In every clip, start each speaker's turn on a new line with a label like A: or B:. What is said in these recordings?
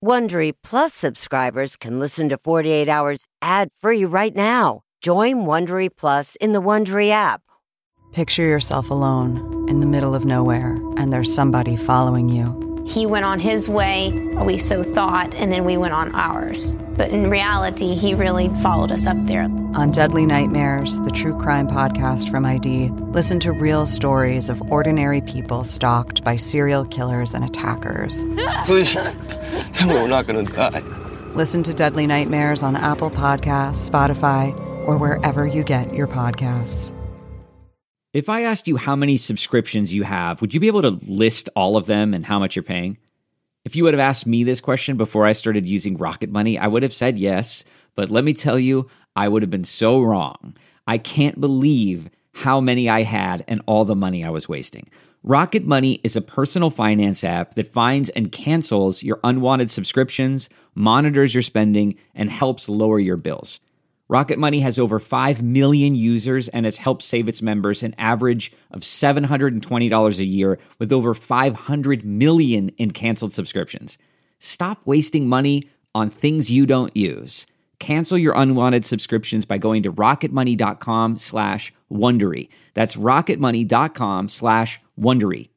A: Wondery Plus subscribers can listen to 48 Hours ad-free right now. Join Wondery Plus in the Wondery app.
B: Picture yourself alone in the middle of nowhere, and there's somebody following you.
C: He went on his way, we so thought, and then we went on ours. But in reality, he really followed us up there.
B: On Deadly Nightmares, the true crime podcast from ID, listen to real stories of ordinary people stalked by serial killers and attackers.
D: Please, tell me we're not going to die.
B: Listen to Deadly Nightmares on Apple Podcasts, Spotify, or wherever you get your podcasts.
E: If I asked you how many subscriptions you have, would you be able to list all of them and how much you're paying? If you would have asked me this question before I started using Rocket Money, I would have said yes, but let me tell you, I would have been so wrong. I can't believe how many I had and all the money I was wasting. Rocket Money is a personal finance app that finds and cancels your unwanted subscriptions, monitors your spending, and helps lower your bills. Rocket Money has over 5 million users and has helped save its members an average of $720 a year with over 500 million in canceled subscriptions. Stop wasting money on things you don't use. Cancel your unwanted subscriptions by going to rocketmoney.com/Wondery. That's rocketmoney.com/Wondery.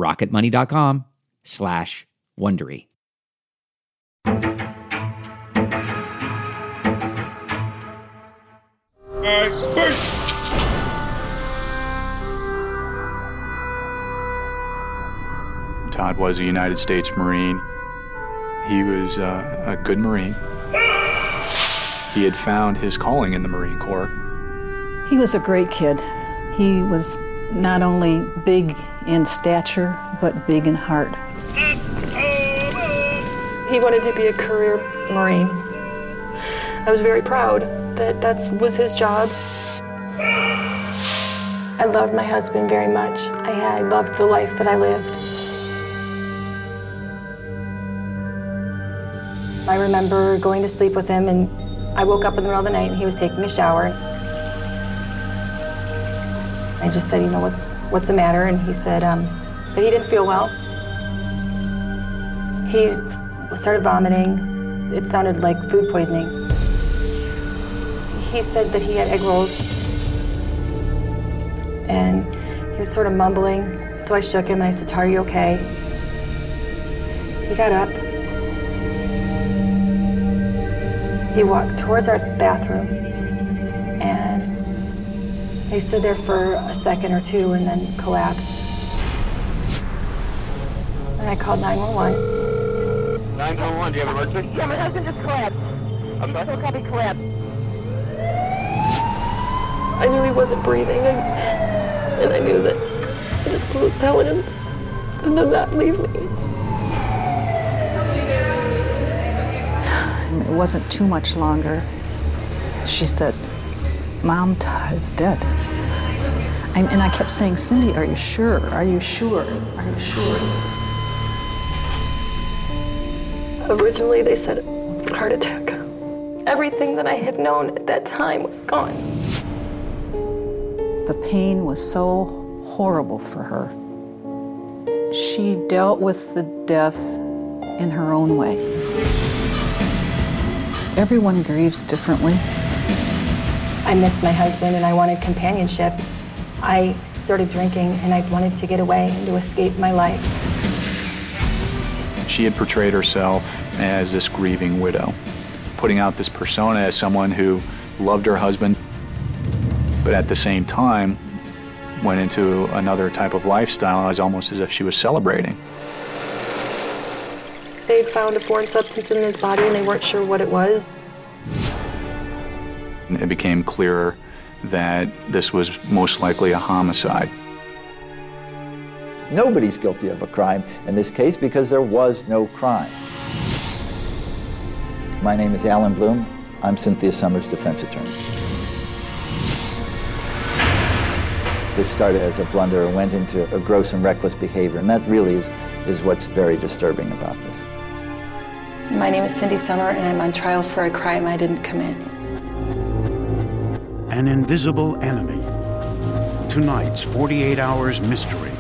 E: rocketmoney.com/Wondery.
F: Todd was a United States Marine. He was a good Marine. He had found his calling in the Marine Corps.
G: He was a great kid. He was not only big in stature, but big in heart.
H: He wanted to be a career Marine. I was very proud that was his job. I loved my husband very much. I loved the life that I lived. I remember going to sleep with him, and I woke up in the middle of the night and he was taking a shower. I just said, what's the matter? And he said that he didn't feel well. He started vomiting. It sounded like food poisoning. He said that he had egg rolls, and he was sort of mumbling, so I shook him and I said, "Are you okay?" He got up. He walked towards our bathroom, and he stood there for a second or two and then collapsed. And I called 911.
I: 911, do you have an emergency?
J: Yeah, my husband just collapsed. Still copy collapse.
H: I knew he wasn't breathing, and I knew that I just was telling him to not leave me.
G: It wasn't too much longer. She said, "Mom, Todd is dead." And I kept saying, "Cindy, are you sure? Are you sure? Are you sure?"
H: Originally, they said heart attack. Everything that I had known at that time was gone.
G: The pain was so horrible for her. She dealt with the death in her own way. Everyone grieves differently.
H: I missed my husband and I wanted companionship. I started drinking and I wanted to get away and to escape my life.
F: She had portrayed herself as this grieving widow, putting out this persona as someone who loved her husband, but at the same time went into another type of lifestyle almost as if she was celebrating.
H: They'd found a foreign substance in his body and they weren't sure what it was.
F: It became clearer that this was most likely a homicide.
K: Nobody's guilty of a crime in this case because there was no crime. My name is Alan Bloom. I'm Cynthia Summers' defense attorney. This started as a blunder and went into a gross and reckless behavior, and that really is what's very disturbing about this.
H: My name is Cindy Summer, and I'm on trial for a crime I didn't commit.
L: An invisible enemy. Tonight's 48 Hours Mystery.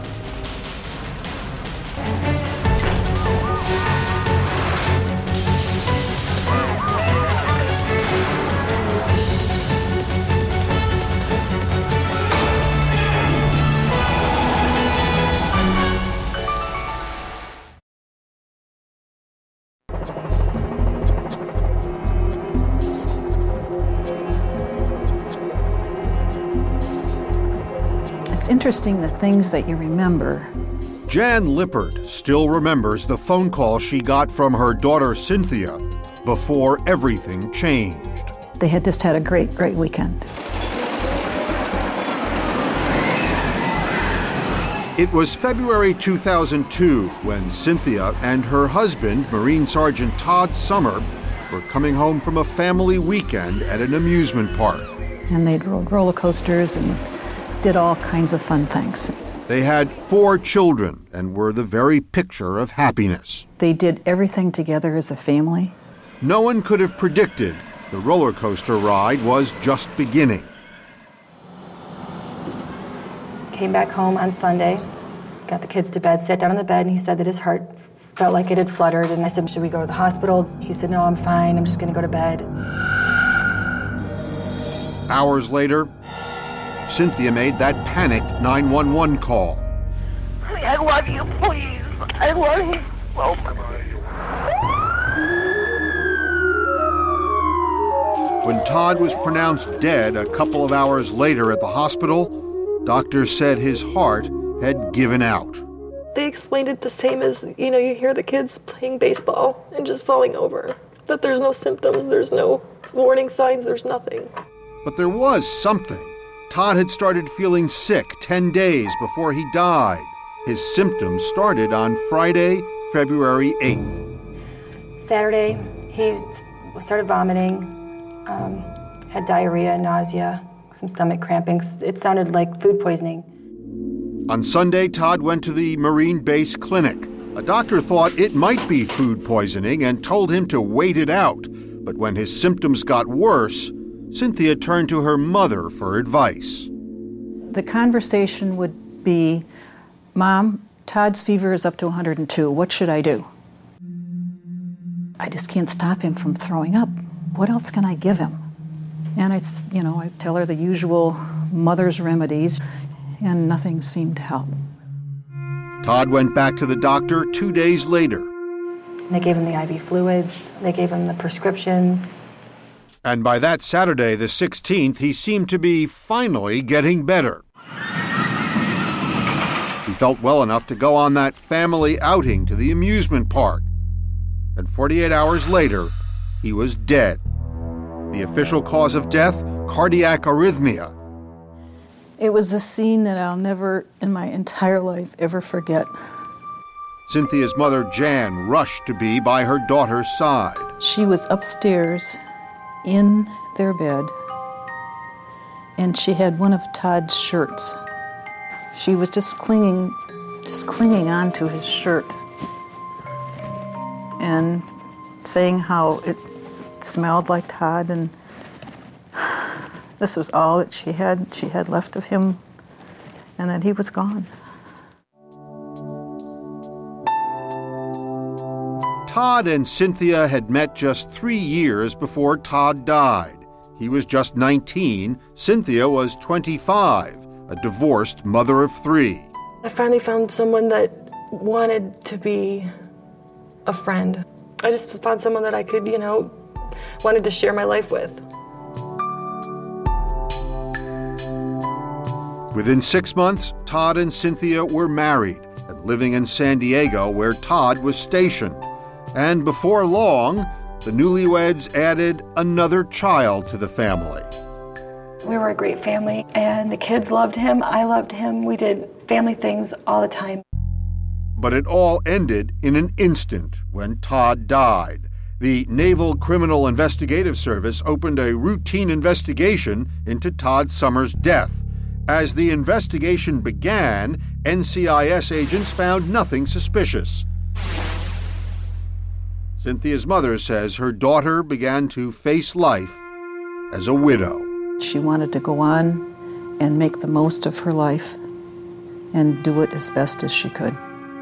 G: It's interesting the things that you remember.
L: Jan Lippert still remembers the phone call she got from her daughter Cynthia before everything changed.
G: They had just had a great, great weekend.
L: It was February 2002 when Cynthia and her husband, Marine Sergeant Todd Summer, were coming home from a family weekend at an amusement park.
G: And they'd rode roller coasters and did all kinds of fun things.
L: They had 4 children and were the very picture of happiness.
G: They did everything together as a family.
L: No one could have predicted the roller coaster ride was just beginning.
H: Came back home on Sunday, got the kids to bed, sat down on the bed, and he said that his heart felt like it had fluttered. And I said, should we go to the hospital? He said, no, I'm fine. I'm just going to go to bed.
L: Hours later, Cynthia made that panicked 911 call.
J: Honey, I love you, please. I love you so much.
L: When Todd was pronounced dead a couple of hours later at the hospital, doctors said his heart had given out.
M: They explained it the same as, you hear the kids playing baseball and just falling over. That there's no symptoms, there's no warning signs, there's nothing.
L: But there was something. Todd had started feeling sick 10 days before he died. His symptoms started on Friday, February 8th.
H: Saturday, he started vomiting, had diarrhea, nausea, some stomach cramping. It sounded like food poisoning.
L: On Sunday, Todd went to the Marine Base Clinic. A doctor thought it might be food poisoning and told him to wait it out. But when his symptoms got worse, Cynthia turned to her mother for advice.
G: The conversation would be, Mom, Todd's fever is up to 102. What should I do? I just can't stop him from throwing up. What else can I give him? And I tell her the usual mother's remedies, and nothing seemed to help.
L: Todd went back to the doctor 2 days later.
H: They gave him the IV fluids. They gave him the prescriptions.
L: And by that Saturday, the 16th, he seemed to be finally getting better. He felt well enough to go on that family outing to the amusement park. And 48 hours later, he was dead. The official cause of death, cardiac arrhythmia.
G: It was a scene that I'll never, in my entire life, ever forget.
L: Cynthia's mother, Jan, rushed to be by her daughter's side.
G: She was upstairs in their bed, and she had one of Todd's shirts. She was just clinging onto his shirt and saying how it smelled like Todd, and this was all that she had left of him, and that he was gone.
L: Todd and Cynthia had met just 3 years before Todd died. He was just 19, Cynthia was 25, a divorced mother of 3.
M: I finally found someone that wanted to be a friend. I just found someone that I could, wanted to share my life with.
L: Within 6 months, Todd and Cynthia were married and living in San Diego, where Todd was stationed. And before long, the newlyweds added another child to the family.
H: We were a great family, and the kids loved him. I loved him. We did family things all the time.
L: But it all ended in an instant when Todd died. The Naval Criminal Investigative Service opened a routine investigation into Todd Summers' death. As the investigation began, NCIS agents found nothing suspicious. Cynthia's mother says her daughter began to face life as a widow.
G: She wanted to go on and make the most of her life and do it as best as she could.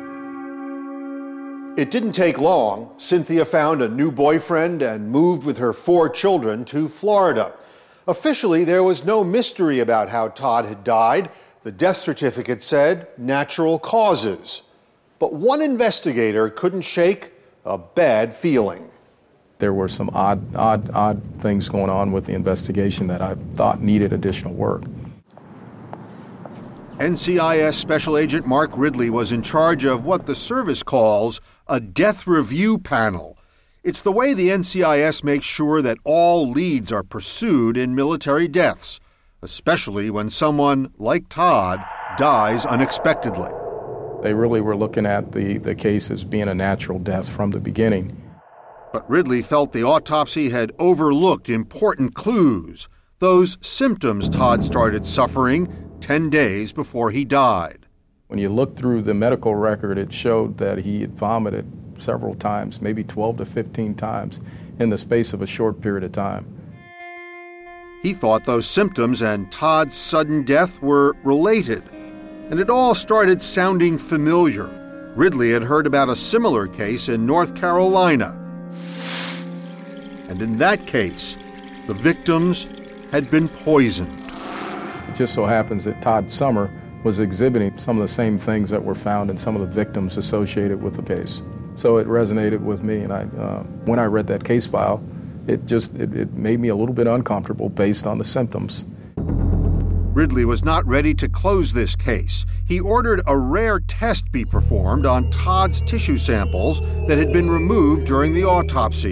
L: It didn't take long. Cynthia found a new boyfriend and moved with her 4 children to Florida. Officially, there was no mystery about how Todd had died. The death certificate said natural causes. But one investigator couldn't shake a bad feeling.
N: There were some odd things going on with the investigation that I thought needed additional work.
L: NCIS Special Agent Mark Ridley was in charge of what the service calls a death review panel. It's the way the NCIS makes sure that all leads are pursued in military deaths, especially when someone like Todd dies unexpectedly.
N: They really were looking at the case as being a natural death from the beginning.
L: But Ridley felt the autopsy had overlooked important clues, those symptoms Todd started suffering 10 days before he died.
N: When you look through the medical record, it showed that he had vomited several times, maybe 12 to 15 times in the space of a short period of time.
L: He thought those symptoms and Todd's sudden death were related, and it all started sounding familiar. Ridley had heard about a similar case in North Carolina. And in that case, the victims had been poisoned.
N: It just so happens that Todd Summer was exhibiting some of the same things that were found in some of the victims associated with the case. So it resonated with me, and when I read that case file, it made me a little bit uncomfortable based on the symptoms.
L: Ridley was not ready to close this case. He ordered a rare test be performed on Todd's tissue samples that had been removed during the autopsy.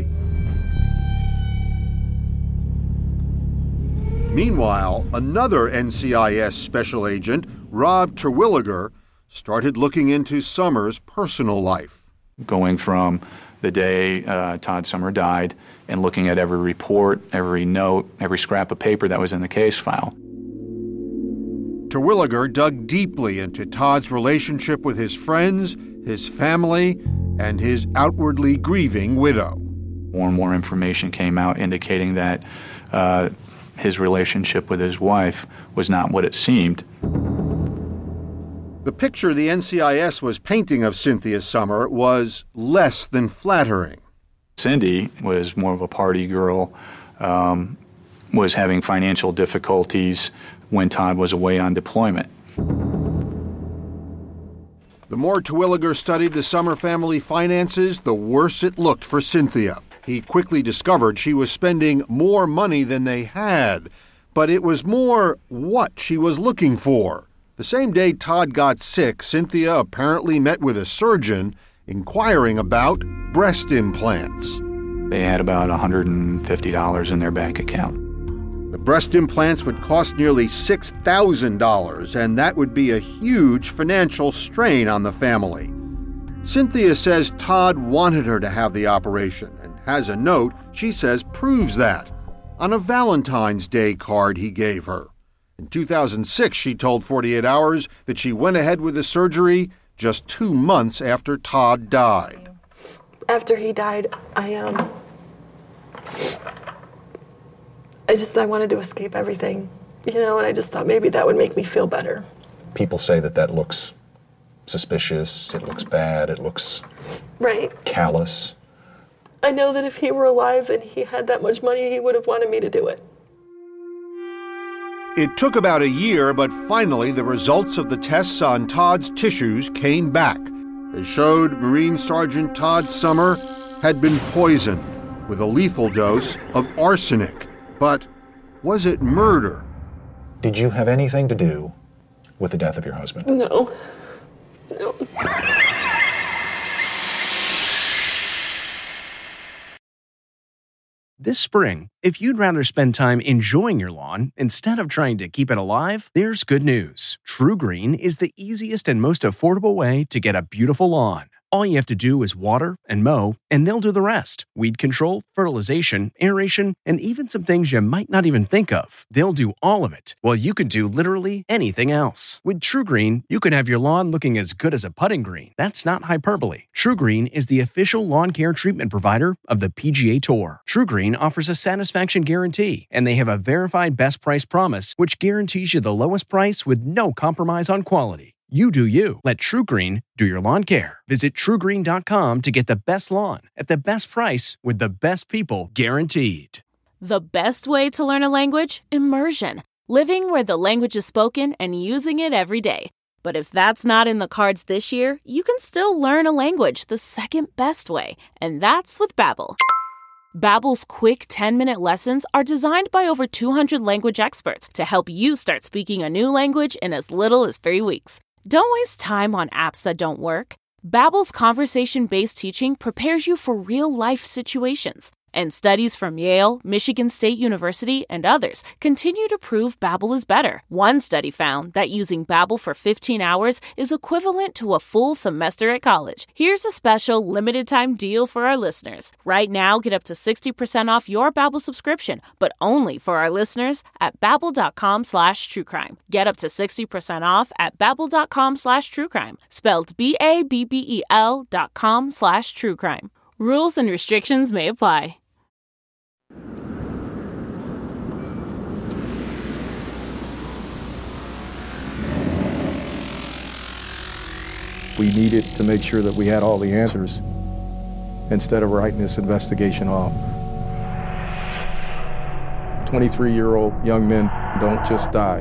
L: Meanwhile, another NCIS special agent, Rob Terwilliger, started looking into Summers' personal life.
F: Going from the day Todd Summer died and looking at every report, every note, every scrap of paper that was in the case file.
L: Terwilliger dug deeply into Todd's relationship with his friends, his family, and his outwardly grieving widow.
F: More and more information came out indicating that his relationship with his wife was not what it seemed.
L: The picture the NCIS was painting of Cynthia Summer was less than flattering.
F: Cindy was more of a party girl, was having financial difficulties when Todd was away on deployment.
L: The more Terwilliger studied the Summer family finances, the worse it looked for Cynthia. He quickly discovered she was spending more money than they had, but it was more what she was looking for. The same day Todd got sick, Cynthia apparently met with a surgeon inquiring about breast implants.
F: They had about $150 in their bank account.
L: The breast implants would cost nearly $6,000, and that would be a huge financial strain on the family. Cynthia says Todd wanted her to have the operation, and has a note she says proves that, on a Valentine's Day card he gave her. In 2006, she told 48 Hours that she went ahead with the surgery just 2 months after Todd died.
M: After he died, I wanted to escape everything, and I just thought maybe that would make me feel better.
O: People say that looks suspicious, it looks bad, it looks callous.
M: I know that if he were alive and he had that much money, he would have wanted me to do it.
L: It took about a year, but finally the results of the tests on Todd's tissues came back. They showed Marine Sergeant Todd Summer had been poisoned with a lethal dose of arsenic. But was it murder?
O: Did you have anything to do with the death of your husband?
M: No.
P: This spring, if you'd rather spend time enjoying your lawn instead of trying to keep it alive, there's good news. TruGreen is the easiest and most affordable way to get a beautiful lawn. All you have to do is water and mow, and they'll do the rest. Weed control, fertilization, aeration, and even some things you might not even think of. They'll do all of it, while you can do literally anything else. With TruGreen, you can have your lawn looking as good as a putting green. That's not hyperbole. TruGreen is the official lawn care treatment provider of the PGA Tour. TruGreen offers a satisfaction guarantee, and they have a verified best price promise, which guarantees you the lowest price with no compromise on quality. You do you. Let TruGreen do your lawn care. Visit TruGreen.com to get the best lawn at the best price with the best people guaranteed.
Q: The best way to learn a language? Immersion. Living where the language is spoken and using it every day. But if that's not in the cards this year, you can still learn a language the second best way, and that's with Babbel. Babbel's quick 10-minute lessons are designed by over 200 language experts to help you start speaking a new language in as little as 3 weeks. Don't waste time on apps that don't work. Babbel's conversation-based teaching prepares you for real-life situations. And studies from Yale, Michigan State University, and others continue to prove Babbel is better. One study found that using Babbel for 15 hours is equivalent to a full semester at college. Here's a special limited-time deal for our listeners. Right now, get up to 60% off your Babbel subscription, but only for our listeners at Babbel.com/truecrime. Get up to 60% off at Babbel.com/truecrime. Spelled BABBEL.com/truecrime. Rules and restrictions may apply.
N: We needed to make sure that we had all the answers instead of writing this investigation off. 23-year-old young men don't just die.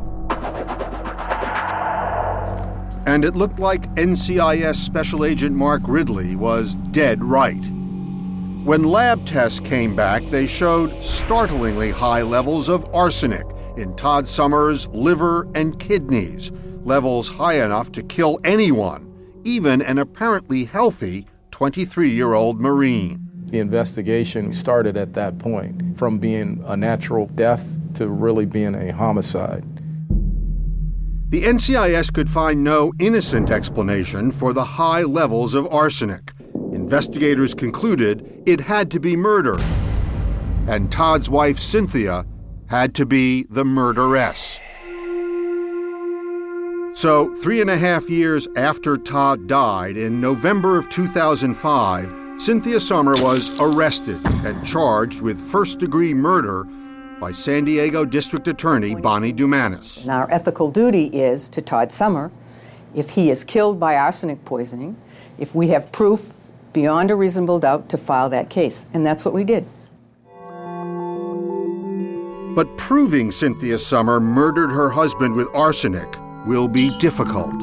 L: And it looked like NCIS Special Agent Mark Ridley was dead right. When lab tests came back, they showed startlingly high levels of arsenic in Todd Summers' liver and kidneys, levels high enough to kill anyone, even an apparently healthy 23-year-old Marine.
N: The investigation started at that point, from being a natural death to really being a homicide.
L: The NCIS could find no innocent explanation for the high levels of arsenic. Investigators concluded it had to be murder, and Todd's wife, Cynthia, had to be the murderess. So, 3.5 years after Todd died, in November of 2005, Cynthia Summer was arrested and charged with first-degree murder by San Diego District Attorney Bonnie Dumanis.
R: And our ethical duty is to Todd Summer, if he is killed by arsenic poisoning, if we have proof beyond a reasonable doubt, to file that case. And that's what we did.
L: But proving Cynthia Summer murdered her husband with arsenic will be difficult.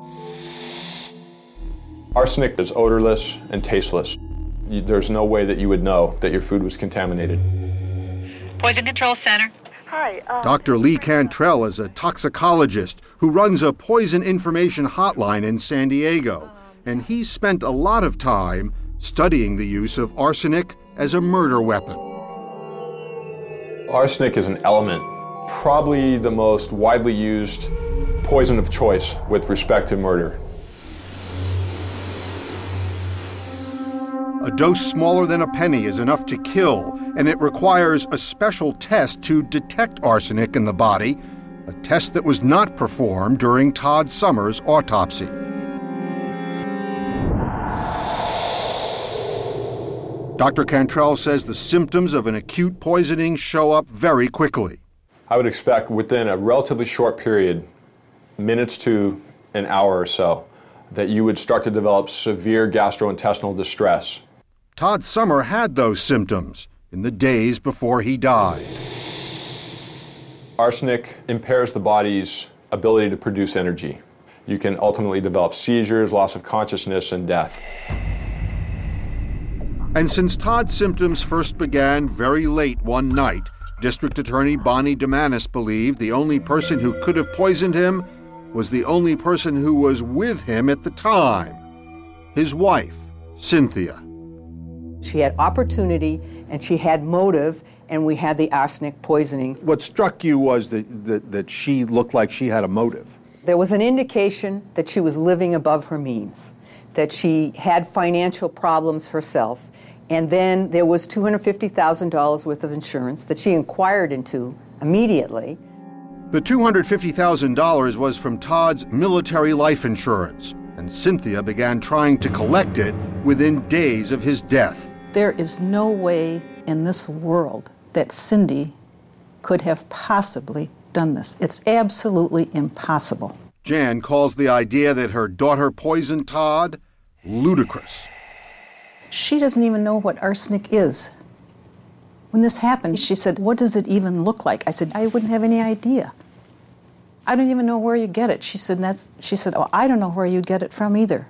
S: Arsenic is odorless and tasteless. There's no way that you would know that your food was contaminated.
T: Poison Control Center.
L: Hi. Dr. Lee Cantrell is a toxicologist who runs a poison information hotline in San Diego, and he's spent a lot of time studying the use of arsenic as a murder weapon.
S: Arsenic is an element, probably the most widely used poison of choice with respect to murder.
L: A dose smaller than a penny is enough to kill, and it requires a special test to detect arsenic in the body, a test that was not performed during Todd Summers' autopsy. Dr. Cantrell says the symptoms of an acute poisoning show up very quickly.
S: I would expect within a relatively short period, minutes to an hour or so, that you would start to develop severe gastrointestinal distress.
L: Todd Summer had those symptoms in the days before he died.
S: Arsenic impairs the body's ability to produce energy. You can ultimately develop seizures, loss of consciousness, and death.
L: And since Todd's symptoms first began very late one night, District Attorney Bonnie Dumanis believed the only person who could have poisoned him was the only person who was with him at the time, his wife, Cynthia.
R: She had opportunity and she had motive, and we had the arsenic poisoning.
U: What struck you was that she looked like she had a motive.
R: There was an indication that she was living above her means, that she had financial problems herself, and then there was $250,000 worth of insurance that she inquired into immediately.
L: The $250,000 was from Todd's military life insurance, and Cynthia began trying to collect it within days of his death.
G: There is no way in this world that Cindy could have possibly done this. It's absolutely impossible.
L: Jan calls the idea that her daughter poisoned Todd ludicrous.
G: She doesn't even know what arsenic is. When this happened, she said, "What does it even look like?" I said, "I wouldn't have any idea." I don't even know where you get it. She said, oh, I don't know where you get it from either.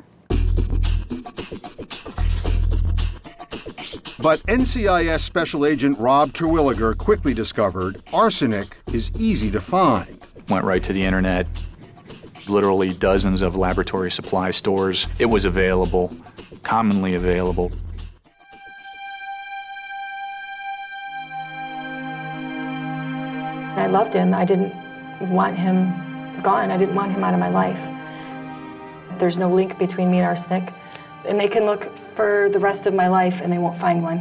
L: But NCIS Special Agent Rob Terwilliger quickly discovered arsenic is easy to find.
F: Went right to the internet, literally dozens of laboratory supply stores. It was available, commonly available.
H: I loved him. I didn't want him gone. I didn't want him out of my life. There's no link between me and arsenic. And they can look for the rest of my life and they won't find one.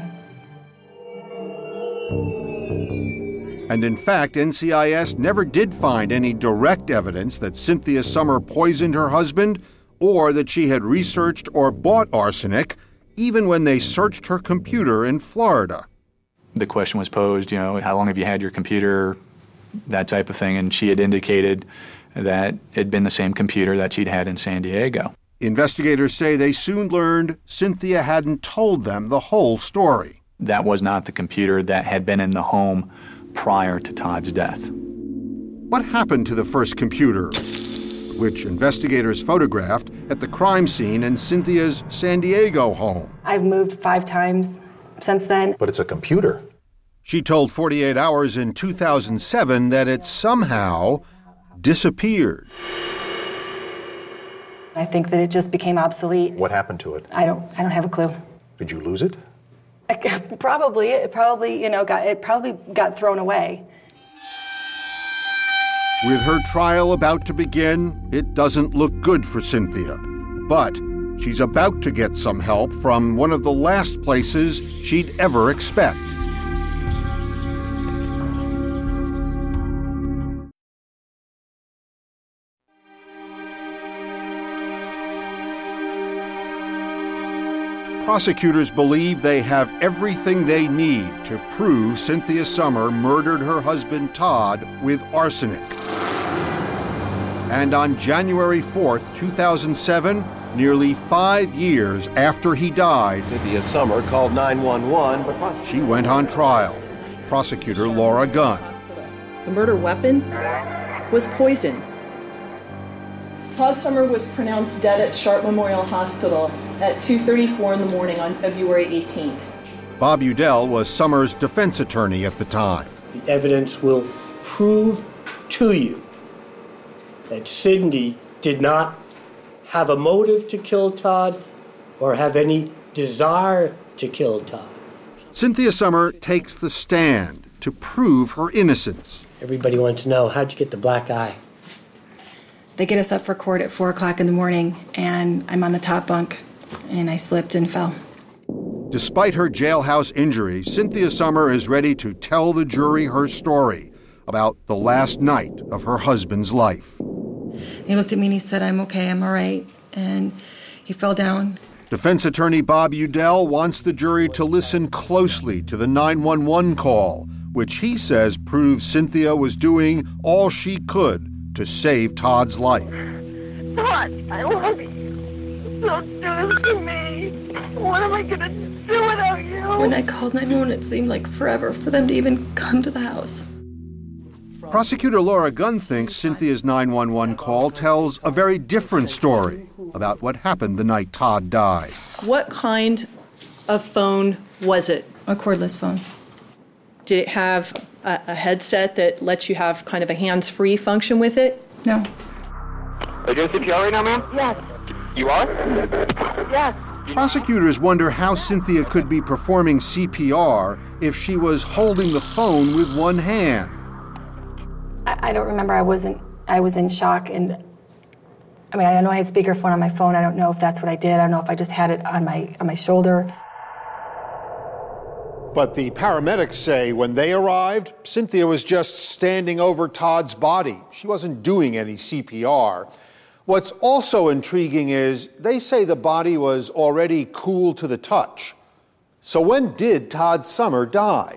L: And in fact, NCIS never did find any direct evidence that Cynthia Summer poisoned her husband or that she had researched or bought arsenic, even when they searched her computer in Florida.
F: The question was posed, how long have you had your computer, that type of thing, and she had indicated that it had been the same computer that she'd had in San Diego.
L: Investigators say they soon learned Cynthia hadn't told them the whole story.
F: That was not the computer that had been in the home prior to Todd's death.
L: What happened to the first computer, which investigators photographed at the crime scene in Cynthia's San Diego home?
H: I've moved 5 times since then.
O: But it's a computer.
L: She told 48 Hours in 2007 that it somehow disappeared.
H: I think that it just became obsolete.
O: What happened to it?
H: I don't have a clue.
O: Did you lose it?
H: It probably got thrown away.
L: With her trial about to begin, it doesn't look good for Cynthia. But she's about to get some help from one of the last places she'd ever expect. Prosecutors believe they have everything they need to prove Cynthia Summer murdered her husband Todd with arsenic. And on January 4th, 2007, nearly 5 years after he died,
I: Cynthia Summer called 911.
L: She went on trial. Prosecutor Laura Gunn.
A: The murder weapon was poison. Todd Summer was pronounced dead at Sharp Memorial Hospital at 2:34 in the morning on February 18th.
L: Bob Udell was Summer's defense attorney at the time.
V: The evidence will prove to you that Cindy did not have a motive to kill Todd or have any desire to kill Todd.
L: Cynthia Summer takes the stand to prove her innocence.
V: Everybody wants to know, how'd you get the black eye?
H: They get us up for court at 4 o'clock in the morning, and I'm on the top bunk, and I slipped and fell.
L: Despite her jailhouse injury, Cynthia Summer is ready to tell the jury her story about the last night of her husband's life.
H: He looked at me and he said, I'm okay, I'm all right, and he fell down.
L: Defense attorney Bob Udell wants the jury to listen closely to the 911 call, which he says proves Cynthia was doing all she could to save Todd's life.
J: Todd, I love you. Don't do this to me. What am I going to do without you?
M: When I called 911, it seemed like forever for them to even come to the house.
L: Prosecutor Laura Gunn thinks Cynthia's 911 call tells a very different story about what happened the night Todd died.
A: What kind of phone was it?
M: A cordless phone.
A: Did it have a headset that lets you have kind of a hands-free function with it?
M: No.
I: Are you doing CPR right now, ma'am?
J: Yes.
I: You are?
J: Yes.
L: Prosecutors wonder how Cynthia could be performing CPR if she was holding the phone with one hand.
H: I don't remember. I was in shock, and I mean, I know I had speakerphone on my phone. I don't know if that's what I did. I don't know if I just had it on my shoulder.
U: But the paramedics say when they arrived, Cynthia was just standing over Todd's body. She wasn't doing any CPR. What's also intriguing is they say the body was already cool to the touch. So when did Todd Summer die?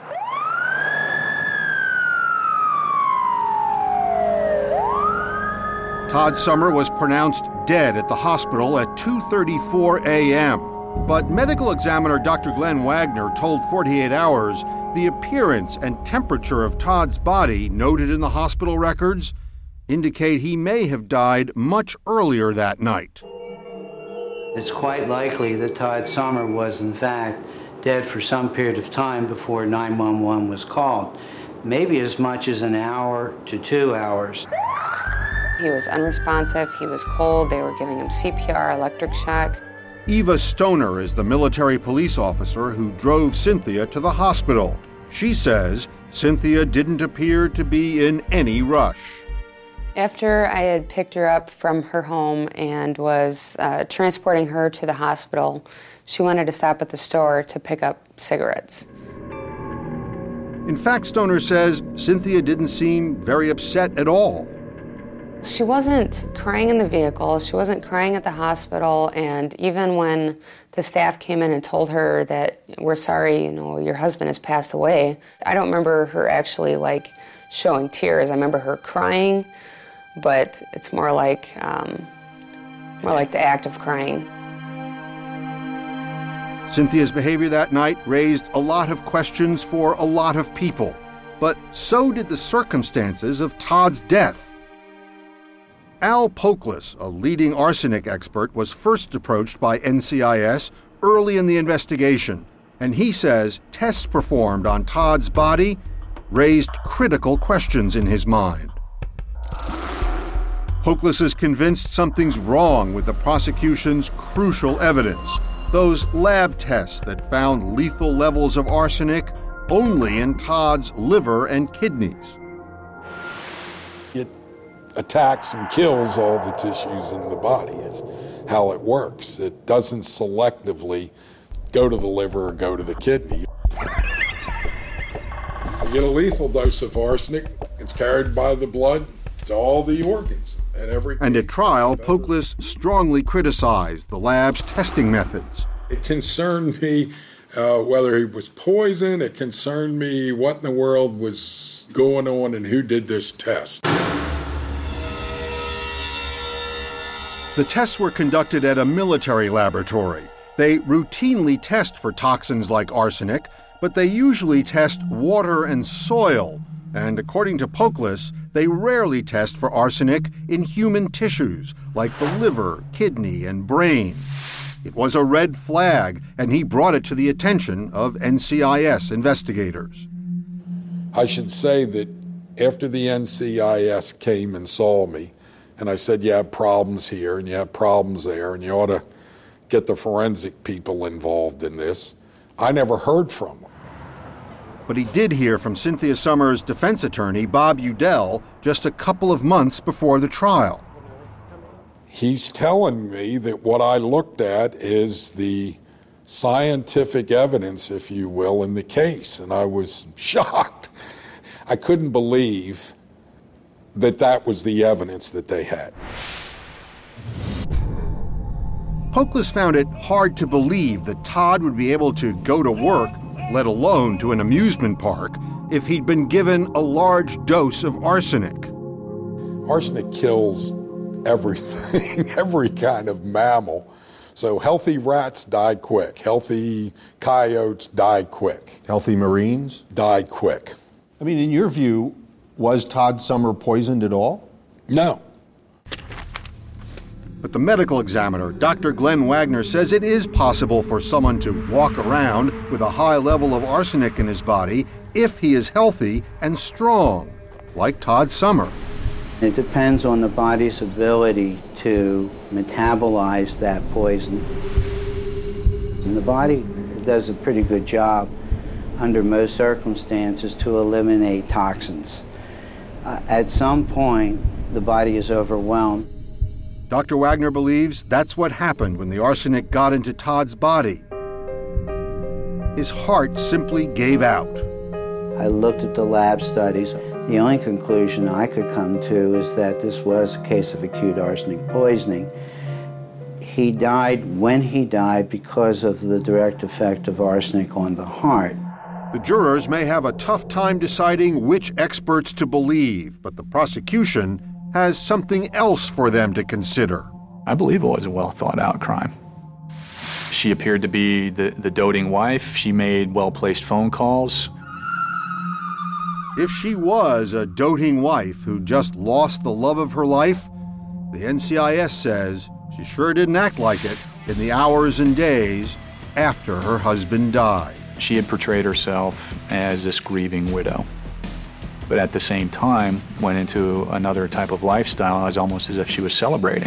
L: Todd Summer was pronounced dead at the hospital at 2:34 a.m. But medical examiner Dr. Glenn Wagner told 48 Hours the appearance and temperature of Todd's body noted in the hospital records
U: indicate he may have died much earlier that night.
C: It's quite likely that Todd Sommer was, in fact, dead for some period of time before 911 was called, maybe as much as an hour to 2 hours.
D: He was unresponsive, he was cold, they were giving him CPR, electric shock.
U: Eva Stoner is the military police officer who drove Cynthia to the hospital. She says Cynthia didn't appear to be in any rush.
D: After I had picked her up from her home and was transporting her to the hospital, she wanted to stop at the store to pick up cigarettes.
U: In fact, Stoner says Cynthia didn't seem very upset at all.
D: She wasn't crying in the vehicle, she wasn't crying at the hospital, and even when the staff came in and told her that, we're sorry, your husband has passed away, I don't remember her actually showing tears. I remember her crying, but it's more like the act of crying.
U: Cynthia's behavior that night raised a lot of questions for a lot of people, but so did the circumstances of Todd's death. Al Pokless, a leading arsenic expert, was first approached by NCIS early in the investigation, and he says tests performed on Todd's body raised critical questions in his mind. Pokless is convinced something's wrong with the prosecution's crucial evidence, those lab tests that found lethal levels of arsenic only in Todd's liver and kidneys.
W: It attacks and kills all the tissues in the body. It's how it works. It doesn't selectively go to the liver or go to the kidney. You get a lethal dose of arsenic, it's carried by the blood to all the organs. And
U: at trial, Pokless strongly criticized the lab's testing methods.
W: It concerned me whether he was poisoned. It concerned me what in the world was going on and who did this test.
U: The tests were conducted at a military laboratory. They routinely test for toxins like arsenic, but they usually test water and soil. And according to Pokless, they rarely test for arsenic in human tissues like the liver, kidney, and brain. It was a red flag, and he brought it to the attention of NCIS investigators.
W: I should say that after the NCIS came and saw me, and I said, you have problems here and you have problems there, and you ought to get the forensic people involved in this, I never heard from them.
U: But he did hear from Cynthia Sommer's defense attorney, Bob Udell, just a couple of months before the trial.
W: He's telling me that what I looked at is the scientific evidence, if you will, in the case. And I was shocked. I couldn't believe that that was the evidence that they had.
U: Pokless found it hard to believe that Todd would be able to go to work, let alone to an amusement park, if he'd been given a large dose of arsenic.
W: Arsenic kills everything, every kind of mammal. So healthy rats die quick. Healthy coyotes die quick.
U: Healthy marines?
W: Die quick.
U: I mean, in your view, was Todd Sommer poisoned at all?
W: No.
U: But the medical examiner, Dr. Glenn Wagner, says it is possible for someone to walk around with a high level of arsenic in his body if he is healthy and strong, like Todd Sommer.
C: It depends on the body's ability to metabolize that poison. And the body does a pretty good job under most circumstances to eliminate toxins. At some point, the body is overwhelmed.
U: Dr. Wagner believes that's what happened when the arsenic got into Todd's body. His heart simply gave out.
C: I looked at the lab studies. The only conclusion I could come to is that this was a case of acute arsenic poisoning. He died when he died because of the direct effect of arsenic on the heart.
U: The jurors may have a tough time deciding which experts to believe, but the prosecution has something else for them to consider.
F: I believe it was a well-thought-out crime. She appeared to be the doting wife. She made well-placed phone calls.
L: If she was a doting wife who just lost the love of her life, the NCIS says she sure didn't act like it in the hours and days after her husband died.
F: She had portrayed herself as this grieving widow, but at the same time went into another type of lifestyle as almost as if she was celebrating.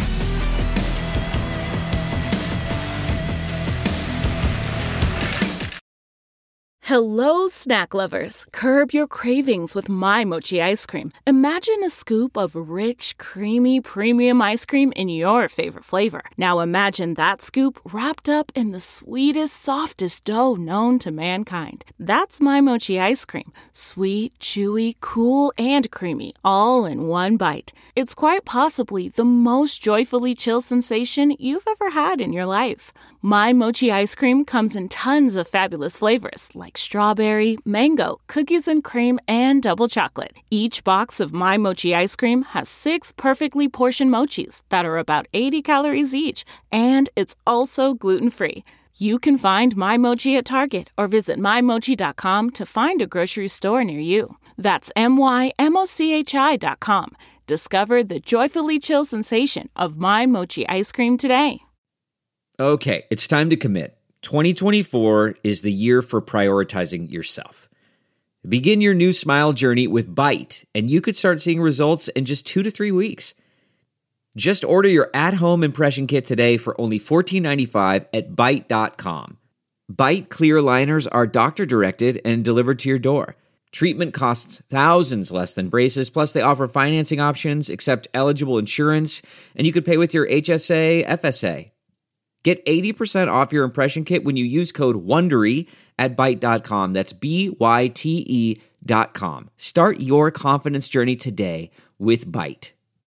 Q: Hello, snack lovers. Curb your cravings with My Mochi ice cream. Imagine a scoop of rich, creamy, premium ice cream in your favorite flavor. Now imagine that scoop wrapped up in the sweetest, softest dough known to mankind. That's My Mochi ice cream. Sweet, chewy, cool, and creamy, all in one bite. It's quite possibly the most joyfully chill sensation you've ever had in your life. My Mochi ice cream comes in tons of fabulous flavors like strawberry, mango, cookies and cream, and double chocolate. Each box of My Mochi ice cream has 6 perfectly portioned mochis that are about 80 calories each, and it's also gluten-free. You can find My Mochi at Target or visit mymochi.com to find a grocery store near you. That's mymochi.com. Discover the joyfully chill sensation of My Mochi ice cream today.
B: Okay, it's time to commit. 2024 is the year for prioritizing yourself. Begin your new smile journey with Byte, and you could start seeing results in just 2 to 3 weeks. Just order your at-home impression kit today for only $14.95 at Byte.com. Byte clear liners are doctor-directed and delivered to your door. Treatment costs thousands less than braces, plus they offer financing options, accept eligible insurance, and you could pay with your HSA, FSA. Get 80% off your impression kit when you use code WONDERY at Byte.com. That's BYTE.com. Start your confidence journey today with Byte.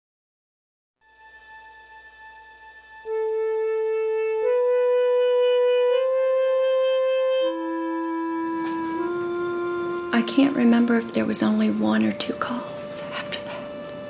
E: I can't remember if there was only 1 or 2 calls after that.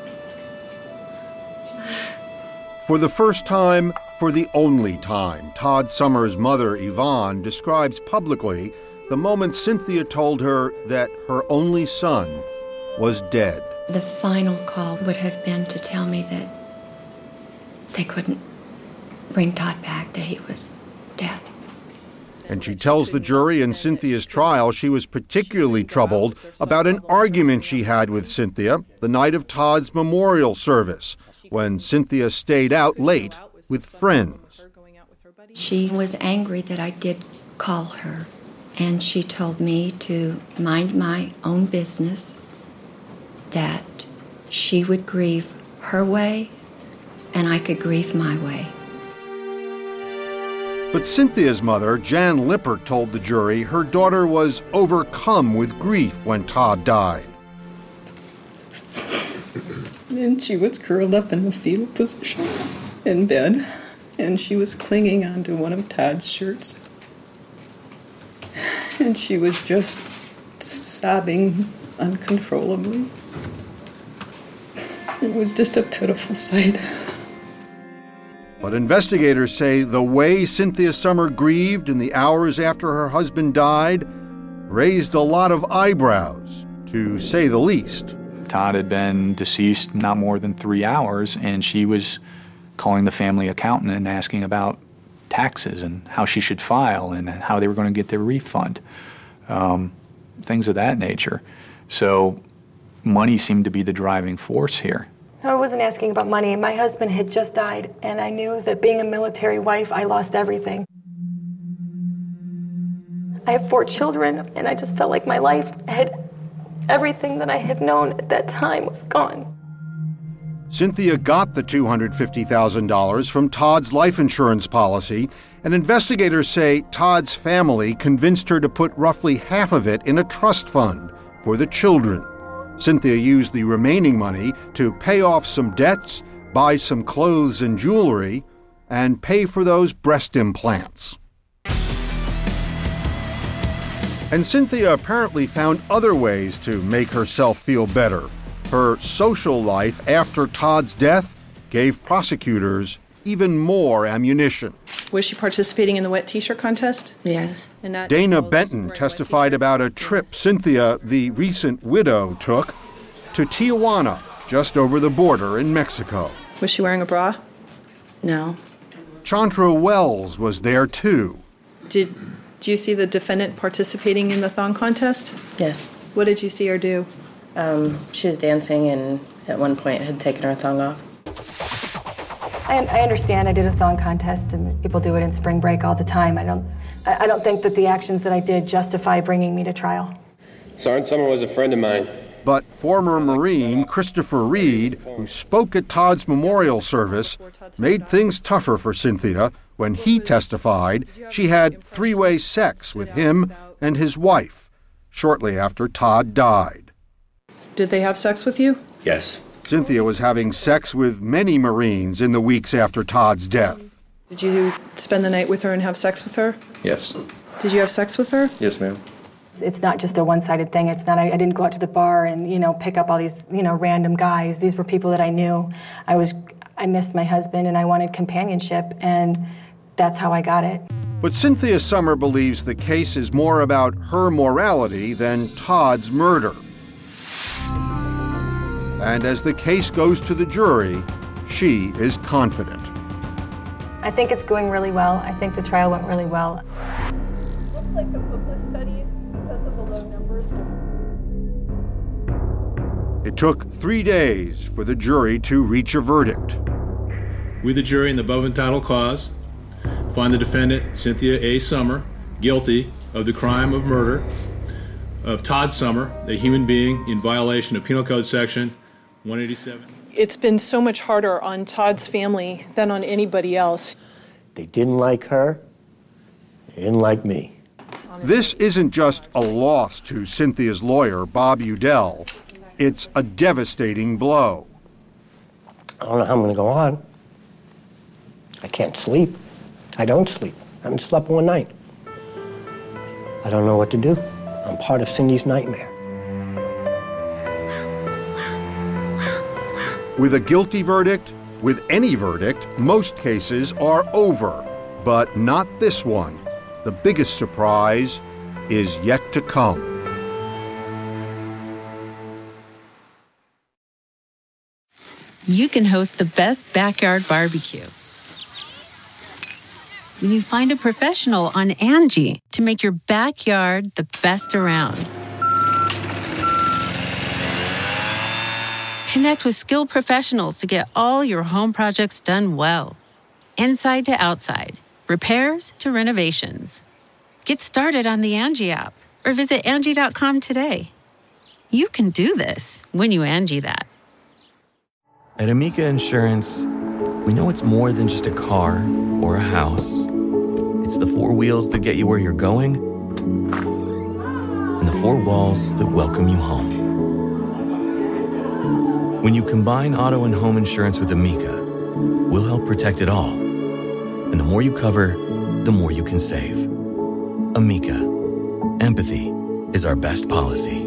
L: For the first time, for the only time, Todd Summers' mother, Yvonne, describes publicly the moment Cynthia told her that her only son was dead.
E: The final call would have been to tell me that they couldn't bring Todd back, that he was dead.
L: And she tells the jury in Cynthia's trial she was particularly troubled about an argument she had with Cynthia the night of Todd's memorial service, when Cynthia stayed out late with friends.
E: She was angry that I did call her, and she told me to mind my own business, that she would grieve her way, and I could grieve my way.
L: But Cynthia's mother, Jan Lippert, told the jury her daughter was overcome with grief when Todd died.
K: And she was curled up in the fetal position in bed, and she was clinging onto one of Todd's shirts. And she was just sobbing uncontrollably. It was just a pitiful sight.
L: But investigators say the way Cynthia Summer grieved in the hours after her husband died raised a lot of eyebrows, to say the least.
F: Todd had been deceased not more than 3 hours, and she was calling the family accountant and asking about taxes and how she should file and how they were going to get their refund, things of that nature. So money seemed to be the driving force here.
H: I wasn't asking about money. My husband had just died, and I knew that being a military wife, I lost everything. I have 4 children, and I just felt like my life had everything that I had known at that time was gone.
L: Cynthia got the $250,000 from Todd's life insurance policy, and investigators say Todd's family convinced her to put roughly half of it in a trust fund for the children. Cynthia used the remaining money to pay off some debts, buy some clothes and jewelry, and pay for those breast implants. And Cynthia apparently found other ways to make herself feel better. Her social life after Todd's death gave prosecutors even more ammunition.
A: Was she participating in the wet t-shirt contest?
M: Yes.
L: Dana Benton testified about a trip Cynthia, the recent widow, took to Tijuana, just over the border in Mexico.
A: Was she wearing a bra?
M: No.
L: Chandra Wells was there, too.
A: Did you see the defendant participating in the thong contest?
M: Yes.
A: What did you see her do?
M: She was dancing and at one point had taken her thong off.
H: I understand I did a thong contest and people do it in spring break all the time. I don't think that the actions that I did justify bringing me to trial.
I: Sergeant Summer was a friend of mine.
L: But former Marine Christopher Reed, who spoke at Todd's memorial service, made things tougher for Cynthia when he testified she had three-way sex with him and his wife shortly after Todd died.
A: Did they have sex with you?
I: Yes.
L: Cynthia was having sex with many Marines in the weeks after Todd's death.
A: Did you spend the night with her and have sex with her?
I: Yes.
A: Did you have sex with her?
I: Yes, ma'am.
H: It's not just a one-sided thing. It's not, I didn't go out to the bar and, pick up all these, random guys. These were people that I knew. I missed my husband and I wanted companionship, and that's how I got it.
L: But Cynthia Summer believes the case is more about her morality than Todd's murder. And as the case goes to the jury, she is confident.
H: I think it's going really well. I think the trial went really well.
A: Looks like the hopeless studies because of the low numbers.
L: It took 3 days for the jury to reach a verdict.
N: We, the jury, in the above entitled cause, find the defendant, Cynthia A. Summer, guilty of the crime of murder of Todd Summer, a human being, in violation of Penal Code Section 187.
A: It's been so much harder on Todd's family than on anybody else.
P: They didn't like her. They didn't like me.
L: This isn't just a loss to Cynthia's lawyer, Bob Udell. It's a devastating blow.
P: I don't know how I'm going to go on. I can't sleep. I don't sleep. I haven't slept one night. I don't know what to do. I'm part of Cindy's nightmare.
L: With a guilty verdict, with any verdict, most cases are over. But not this one. The biggest surprise is yet to come.
T: You can host the best backyard barbecue when you find a professional on Angie to make your backyard the best around. Connect with skilled professionals to get all your home projects done well. Inside to outside, repairs to renovations. Get started on the Angie app or visit Angie.com today. You can do this when you Angie that.
X: At Amica Insurance, we know it's more than just a car or a house. It's the four wheels that get you where you're going and the four walls that welcome you home. When you combine auto and home insurance with Amica, we'll help protect it all. And the more you cover, the more you can save. Amica. Empathy is our best policy.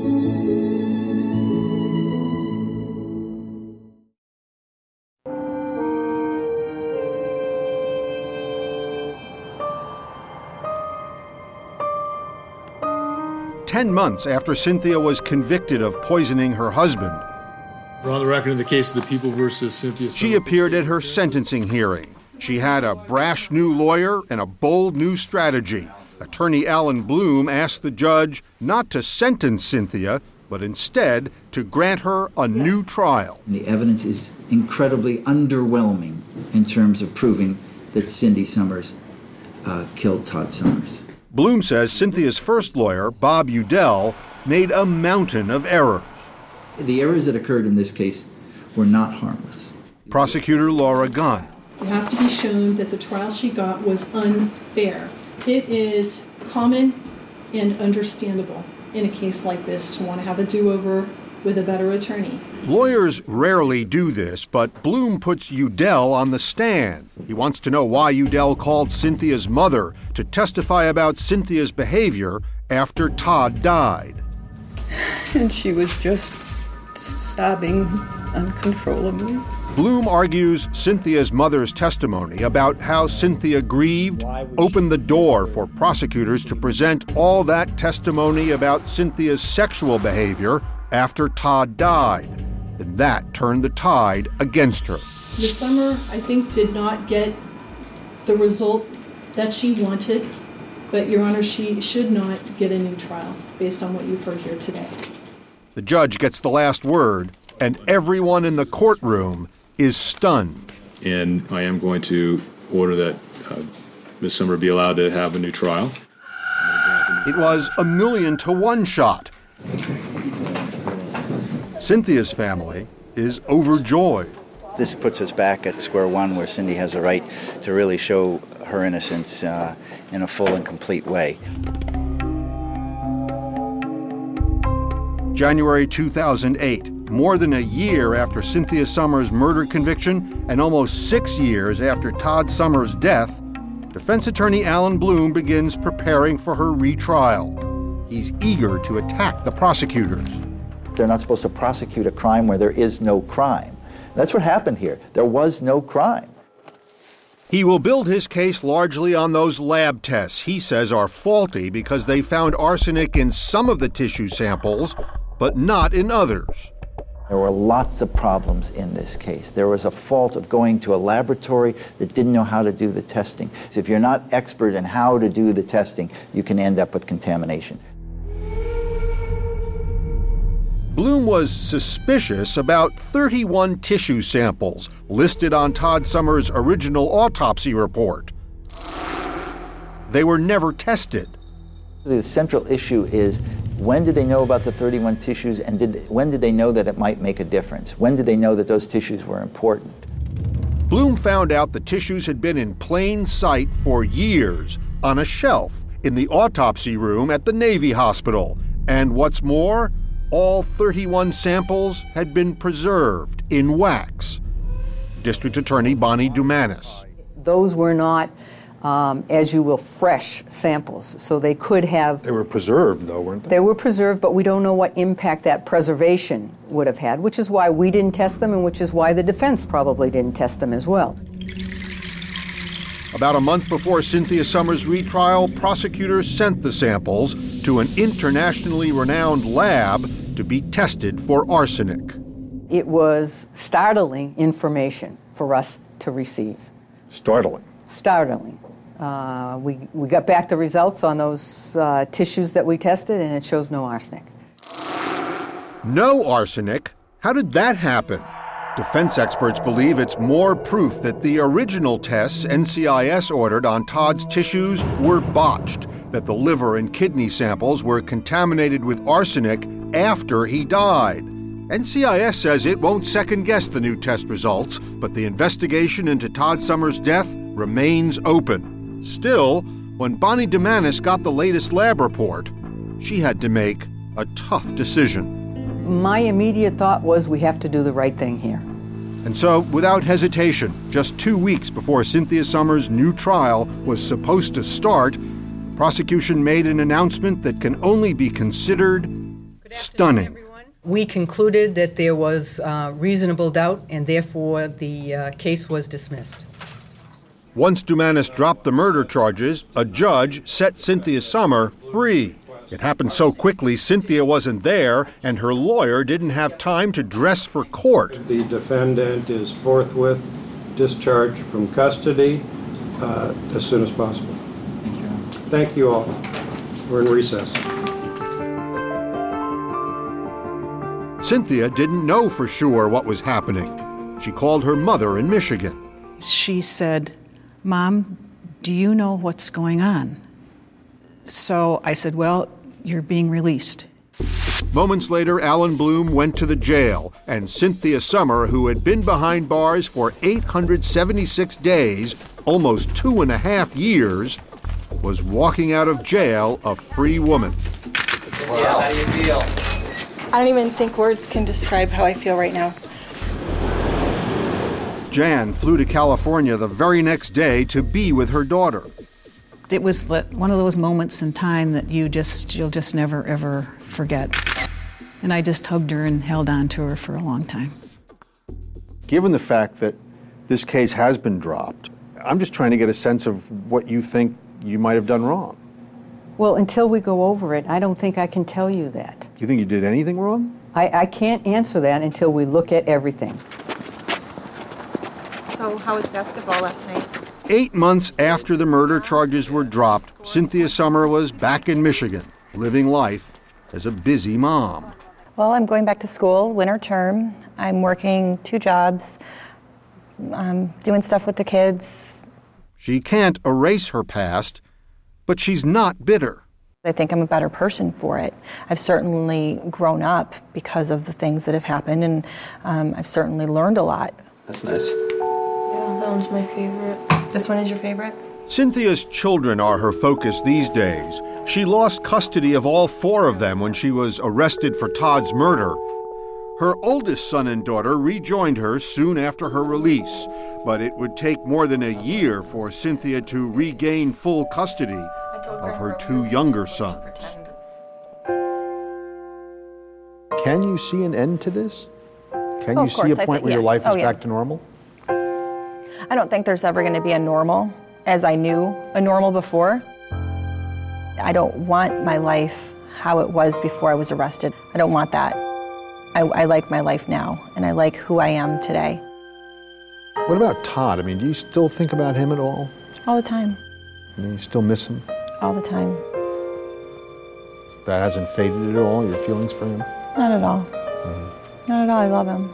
L: "10 months after Cynthia was convicted of poisoning her husband,
N: We're on the record in the case of the People versus Cynthia Summer.
L: She appeared at her sentencing hearing. She had a brash new lawyer and a bold new strategy. Attorney Alan Bloom asked the judge not to sentence Cynthia, but instead to grant her a new trial.
Y: The evidence is incredibly underwhelming in terms of proving that Cindy Summers killed Todd Summers.
L: Bloom says Cynthia's first lawyer, Bob Udell, made a mountain of errors.
Y: The errors that occurred in this case were not harmless.
L: Prosecutor Laura Gunn.
A: It has to be shown that the trial she got was unfair. It is common and understandable in a case like this to want to have a do-over with a better attorney.
L: Lawyers rarely do this, but Bloom puts Udell on the stand. He wants to know why Udell called Cynthia's mother to testify about Cynthia's behavior after Todd died.
K: And she was just sobbing uncontrollably.
L: Bloom argues Cynthia's mother's testimony about how Cynthia grieved opened the door for prosecutors to present all that testimony about Cynthia's sexual behavior after Todd died. And that turned the tide against her.
A: Ms. Summer, I think, did not get the result that she wanted, but, Your Honor, she should not get a new trial based on what you've heard here today.
L: The judge gets the last word, and everyone in the courtroom is stunned.
N: And I am going to order that Ms. Summer be allowed to have a new trial.
L: It was a 1,000,000-to-1 shot. Cynthia's family is overjoyed.
Y: This puts us back at square one where Cindy has a right to really show her innocence in a full and complete way.
L: January 2008, more than a year after Cynthia Summers' murder conviction and almost 6 years after Todd Summers' death, defense attorney Alan Bloom begins preparing for her retrial. He's eager to attack the prosecutors.
Y: They're not supposed to prosecute a crime where there is no crime. That's what happened here. There was no crime.
L: He will build his case largely on those lab tests he says are faulty because they found arsenic in some of the tissue samples, but not in others.
Y: There were lots of problems in this case. There was a fault of going to a laboratory that didn't know how to do the testing. So if you're not expert in how to do the testing, you can end up with contamination.
L: Bloom was suspicious about 31 tissue samples listed on Todd Summers' original autopsy report. They were never tested.
Y: The central issue is, when did they know about the 31 tissues, and when did they know that it might make a difference? When did they know that those tissues were important?
L: Bloom found out the tissues had been in plain sight for years on a shelf in the autopsy room at the Navy Hospital. And what's more, all 31 samples had been preserved in wax. District Attorney Bonnie Dumanis.
G: Those were not, as you will, fresh samples, so they could have...
L: They were preserved, though, weren't they?
G: They were preserved, but we don't know what impact that preservation would have had, which is why we didn't test them and which is why the defense probably didn't test them as well.
L: About a month before Cynthia Summers' retrial, prosecutors sent the samples to an internationally renowned lab to be tested for arsenic.
G: It was startling information for us to receive.
L: Startling?
G: Startling. We got back the results on those tissues that we tested, and it shows no arsenic.
L: No arsenic? How did that happen? Defense experts believe it's more proof that the original tests NCIS ordered on Todd's tissues were botched, that the liver and kidney samples were contaminated with arsenic after he died. NCIS says it won't second-guess the new test results, but the investigation into Todd Summers' death remains open. Still, when Bonnie Dumanis got the latest lab report, she had to make a tough decision.
G: My immediate thought was we have to do the right thing here.
L: And so, without hesitation, just 2 weeks before Cynthia Summers' new trial was supposed to start, the prosecution made an announcement that can only be considered stunning.
G: We concluded that there was reasonable doubt, and therefore the case was dismissed.
L: Once Dumanis dropped the murder charges, a judge set Cynthia Summer free. It happened so quickly, Cynthia wasn't there, and her lawyer didn't have time to dress for court.
O: The defendant is forthwith discharged from custody as soon as possible. Thank you. Thank you all. We're in recess.
L: Cynthia didn't know for sure what was happening. She called her mother in Michigan.
R: She said, "Mom, do you know what's going on?" So I said, "Well, you're being released."
L: Moments later, Alan Bloom went to the jail, and Cynthia Summer, who had been behind bars for 876 days, almost 2.5 years, was walking out of jail a free woman.
Y: How do you feel?
M: I don't even think words can describe how I feel right now.
L: Jan flew to California the very next day to be with her daughter.
R: It was one of those moments in time that you'll just never, ever forget. And I just hugged her and held on to her for a long time.
L: Given the fact that this case has been dropped, I'm just trying to get a sense of what you think you might have done wrong.
G: Well, until we go over it, I don't think I can tell you that.
L: You think you did anything wrong?
G: I can't answer that until we look at everything.
D: So how was basketball last night?
L: 8 months after the murder charges were dropped, Cynthia Summer was back in Michigan, living life as a busy mom.
D: Well, I'm going back to school, winter term. I'm working 2 jobs, doing stuff with the kids.
L: She can't erase her past, but she's not bitter.
D: I think I'm a better person for it. I've certainly grown up because of the things that have happened, and I've certainly learned a lot.
I: That's nice.
E: Yeah, that one's my favorite.
D: This one is your favorite?
L: Cynthia's children are her focus these days. She lost custody of all 4 of them when she was arrested for Todd's murder. Her oldest son and daughter rejoined her soon after her release, but it would take more than a year for Cynthia to regain full custody of her 2 younger sons. Can you see an end to this? Can you see a point where your life is back to normal?
D: I don't think there's ever going to be a normal, as I knew a normal before. I don't want my life how it was before I was arrested. I don't want that. I like my life now, and I like who I am today.
L: What about Todd? I mean, do you still think about him at all?
D: All the time.
L: I mean, you still miss him?
D: All the time.
L: That hasn't faded at all, your feelings for him?
D: Not at all. Not at all. I love him.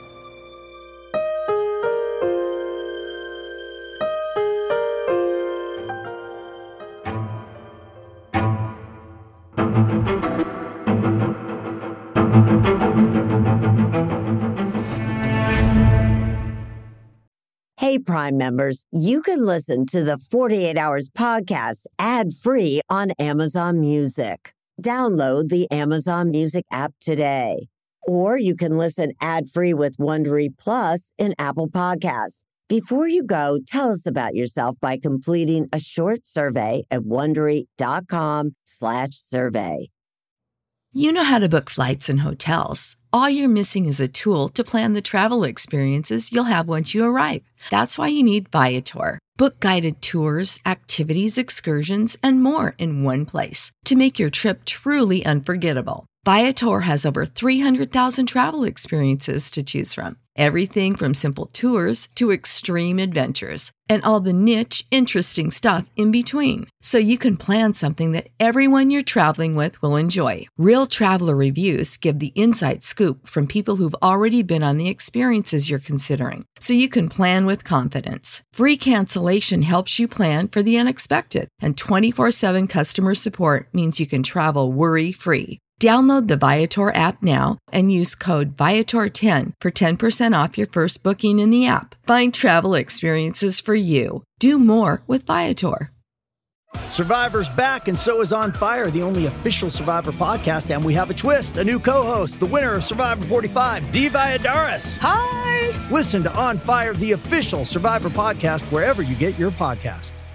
J: Hey, Prime members, you can listen to the 48 Hours podcast ad-free on Amazon Music. Download the Amazon Music app today. Or you can listen ad-free with Wondery Plus in Apple Podcasts. Before you go, tell us about yourself by completing a short survey at Wondery.com/survey.
S: You know how to book flights and hotels. All you're missing is a tool to plan the travel experiences you'll have once you arrive. That's why you need Viator. Book guided tours, activities, excursions, and more in one place to make your trip truly unforgettable. Viator has over 300,000 travel experiences to choose from. Everything from simple tours to extreme adventures and all the niche, interesting stuff in between. So you can plan something that everyone you're traveling with will enjoy. Real traveler reviews give the inside scoop from people who've already been on the experiences you're considering. So you can plan with confidence. Free cancellation helps you plan for the unexpected. And 24/7 customer support means you can travel worry-free. Download the Viator app now and use code Viator10 for 10% off your first booking in the app. Find travel experiences for you. Do more with Viator.
V: Survivor's back, and so is On Fire, the only official Survivor podcast, and we have a twist, a new co-host, the winner of Survivor 45, Dee Valladares.
W: Hi!
V: Listen to On Fire, the official Survivor podcast, wherever you get your podcast.